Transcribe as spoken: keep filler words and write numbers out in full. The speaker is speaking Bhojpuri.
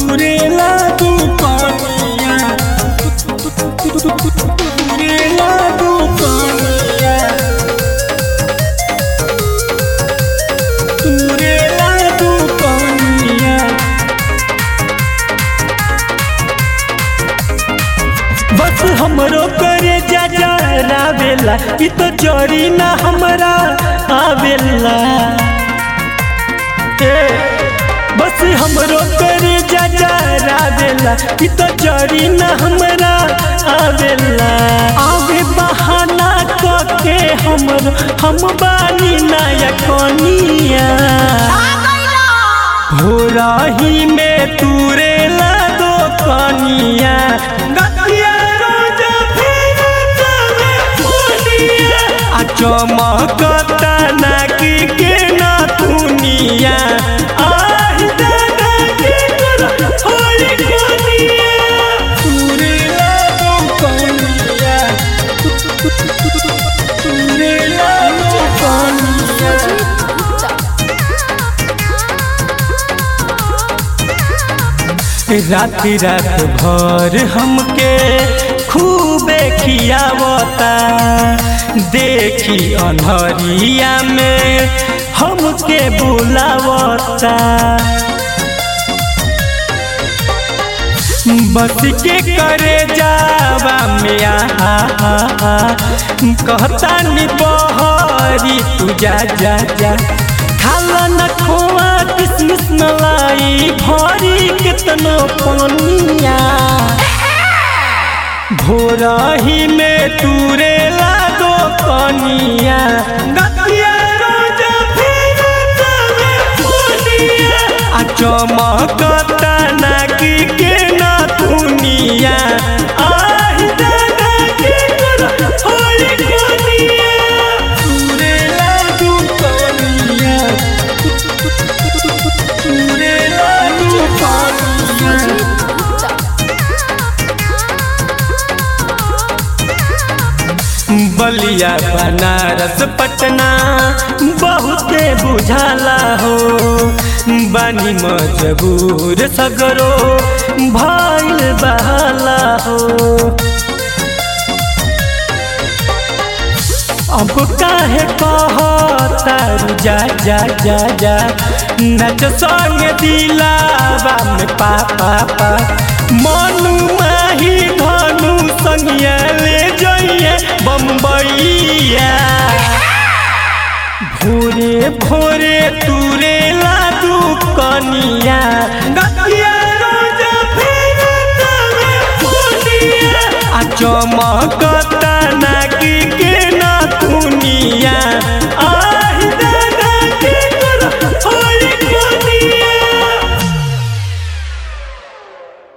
तुरेला तू कनिया तुरेला तू कनिया तुरेला तू कनिया। बस हमरो करे जा जा रावेला इ तो जड़ी ना हमरा आवेला। बस हमरो करे जा जा रावेला इ तो जड़ी ना हमरा आवेला। आवे बहाना करके हमरो हम बानी नाया कनिया हो रही में तुरेला दो कनिया चमकता नाकी के ना दुनिया आही दादा के कर होई कनिया तुरेला दो कनिया तुरेला दो कनिया। राति रात भर हमके खूबे खियावता देखी अन्हरिया में हमके बुलावता। बस के करे जावा में आ कहता नि बहरी तू जा जा जा खाला न खोआ किसमिस मलाई भरी कितनो पनिया भोरही में तुरेला दो कनिया आ चमकता नाकी के ना दुनिया आही दादा के कर होई कनिया तुरेला दो कनिया तुरेला दो कनिया। बलिया बनारस पटना बहुते बुझाला हो बानी मजबूर सगरो भइल बहाला हो। अब काहे कहता जा जा जा जा नच संग दिलावा में पा पा पा मनु माही धनु संगिया ले जाइए बम्बईया भोरे भोरे तुरेला दू कनिया आ चमकता